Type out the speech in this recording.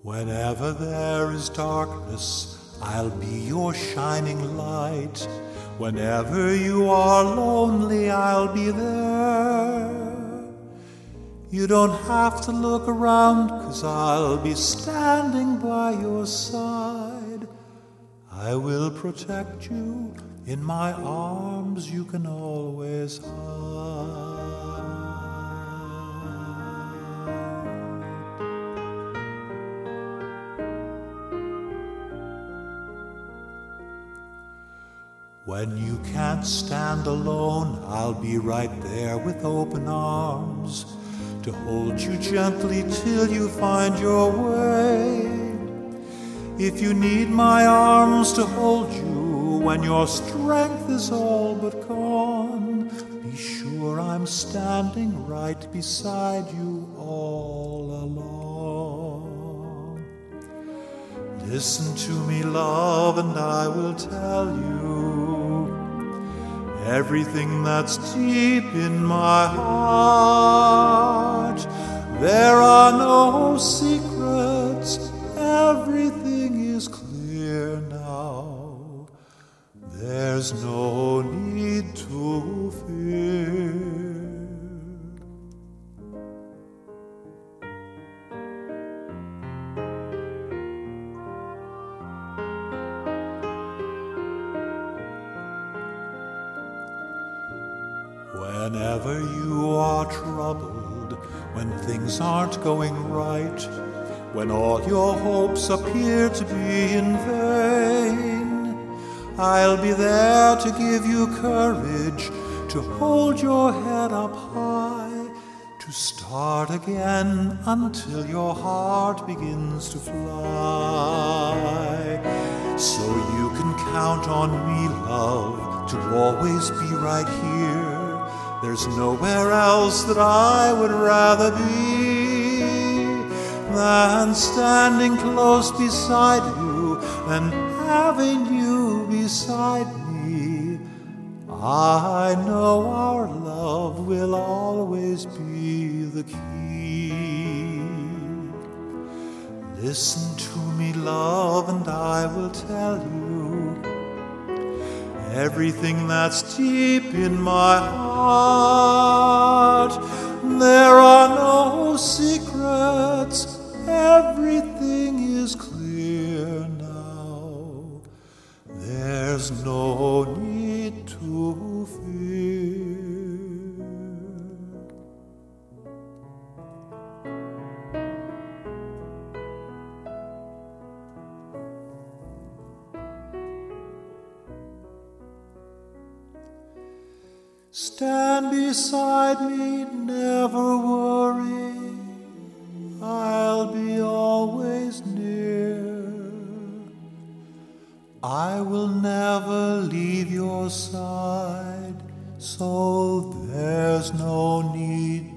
Whenever there is darkness, I'll be your shining light. Whenever you are lonely, I'll be there. You don't have to look around, 'cause I'll be standing by your side. I will protect you, in my arms you can always hide. When you can't stand alone, I'll be right there with open arms to hold you gently till you find your way. If you need my arms to hold you when your strength is all but gone, be sure I'm standing right beside you all along. Listen to me, love, and I will tell you everything that's deep in my heart. There are no secrets, everything is clear now. There's no need to fear. Whenever you are troubled, when things aren't going right, when all your hopes appear to be in vain, I'll be there to give you courage, to hold your head up high, to start again until your heart begins to fly. So you can count on me, love, to always be right here. There's nowhere else that I would rather be than standing close beside you and having you beside me. I know our love will always be the key. Listen to me, love, and I will tell you everything that's deep in my heart. There are no secrets, everything is clear now. There's no need to fear. Stand beside me, never worry, I'll be always near. I will never leave your side, so there's no need